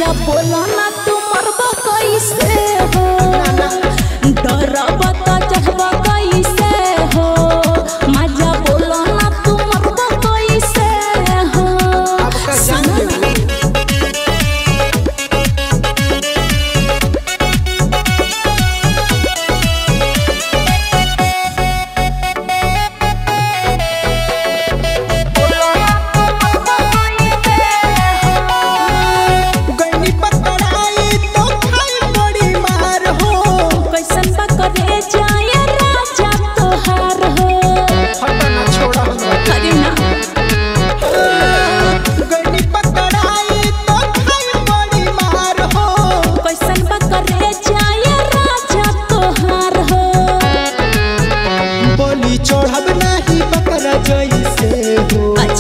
मजा बोला ना तू मरबा कैसे हो डरबा तो चढ़बा कैसे हो मजा बोला ना तू मरबा कैसे हो चढ़ब नहीं बकरा जैसे हो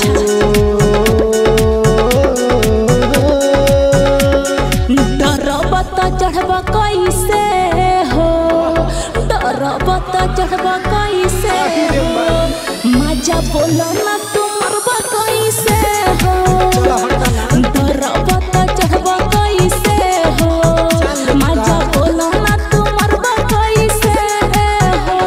डरबा तो चढ़बा कैसे हो डरबा तो चढ़बा कैसे हो मजा बोला ना तू मरबा कैसे हो डरबा तो चढ़बा कैसे हो मजा बोला ना तू मरबा कैसे हो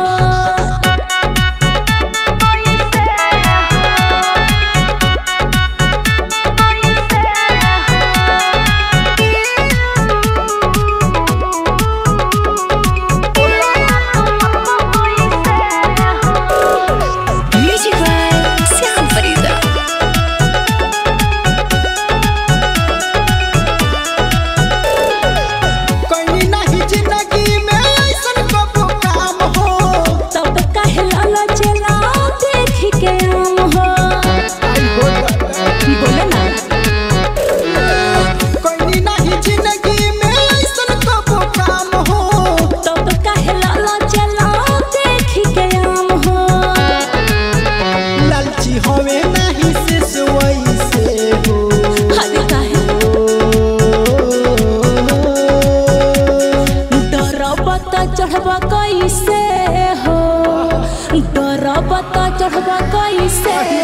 चढ़बा कैसे हो डरबा तो चढ़बा कैसे